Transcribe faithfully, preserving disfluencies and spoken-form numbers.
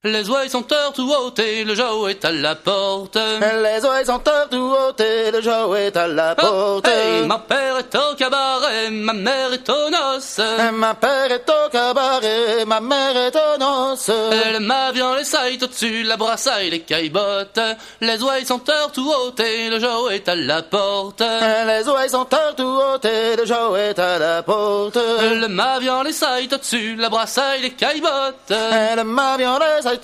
Les oies sont heures tout ôtées, le Joe est à la porte. Les oies sont heures tout ôtées, le Joe est à la porte. Oh, hey, ma père est au cabaret, ma mère est aux noces. Ma père est au cabaret, ma mère est aux noces. Le mavion, les sailles au-dessus, la brassaille, les caillebottes. Les oies sont heures tout ôtées, le Joe est à la porte. Les oies sont heures tout ôtées, le Joe est à la porte. Le mavion, les sailles au-dessus, la brassaille, les caillebottes. Le mavion, les sailles